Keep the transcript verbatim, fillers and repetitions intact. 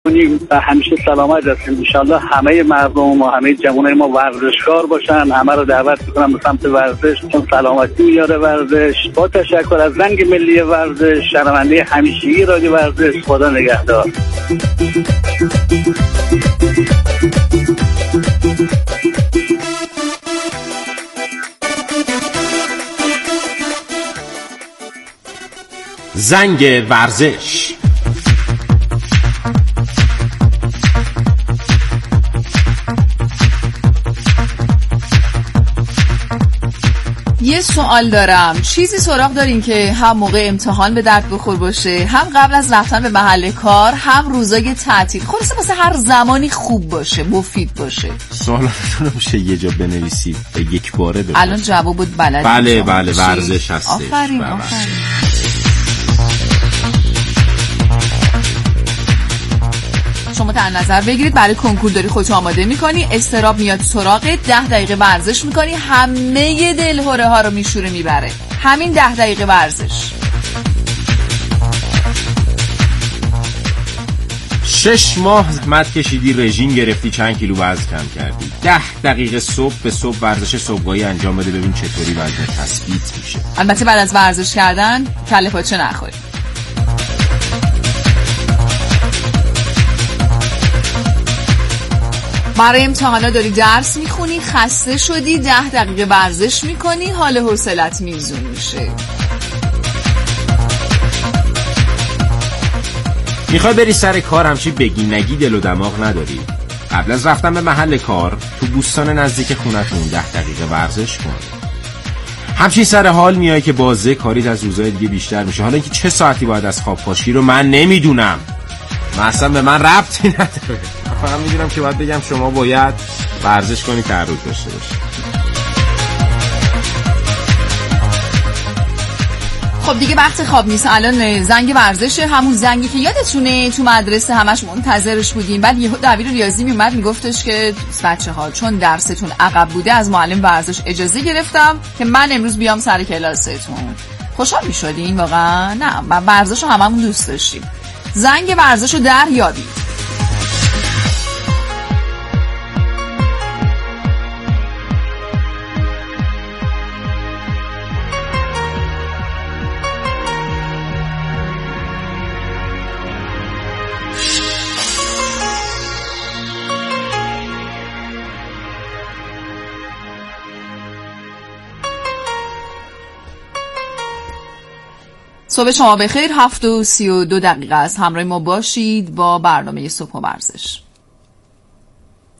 و همیشه سلامت هستیم. انشالله همه مردم و همه جوانای ما ورزشکار باشن. همه رو دعوت میکنم به سمت ورزش، چون سلامتی میاره ورزش. با تشکر از زنگ ملی ورزش، شنونده همیشگی رادیو ورزش. خدا نگهدار. زنگ ورزش. یه سوال دارم، چیزی سراغ دارین که هم موقع امتحان به درد بخور باشه، هم قبل از رفتن به محل کار، هم روزای تعطیل، خلاصه واسه هر زمانی خوب باشه، مفید باشه؟ سوالاتون میشه یه جا بنویسید به یک باره بپرسید. الان جواب بود بلد. بله بله ورزش هستش. آفرین آفرین. شما در نظر بگیرید برای کنکور داری خودت آماده میکنی، استراب میاد سراغ، ده دقیقه ورزش میکنی، همه دلهره ها رو میشوره میبره. همین ده دقیقه ورزش. شش ماه زحمت کشیدی، رژیم گرفتی، چند کیلو وزن کم کردی. ده دقیقه صبح به صبح ورزش صبحگاهی انجام بده، ببین چطوری وزن تثبیت میشه. البته بعد از ورزش کردن کله پاچه نخوری. برای امتحانا داری درس میخونی، خسته شدی، ده دقیقه ورزش میکنی، حال حوصلت میزون میشه. میخوای بری سر کار، همچی بگی نگی دل و دماغ نداری. قبل از رفتن به محل کار تو بوستان نزدیک خونتون ده دقیقه ورزش کن. همچین سر حال میای که بازه کاریت از روزهای دیگه بیشتر میشه. حالا اینکه چه ساعتی باید از خواب پاشی رو من نمیدونم، مثلا به من ربطی نداره. فقط میدونم که باید بگم شما باید ورزش کنی، تعرض داشته باشی. خب دیگه وقت خواب نیست، الان زنگ ورزشه، همون زنگی که یادتونه تو مدرسه همش منتظرش بودیم. بعد یهو دبیر ریاضی میومد میگفتش که بچه‌ها چون درستون عقب بوده از معلم ورزش اجازه گرفتم که من امروز بیام سر کلاستون. خوشحال میشدین واقعا؟ نه، من ورزشو هممون دوست داشتیم. زنگ ورزشو در یابید. صبح شما بخیر. هفت و سی و دو دقیقه است. همراه ما باشید با برنامه صبح و ورزش.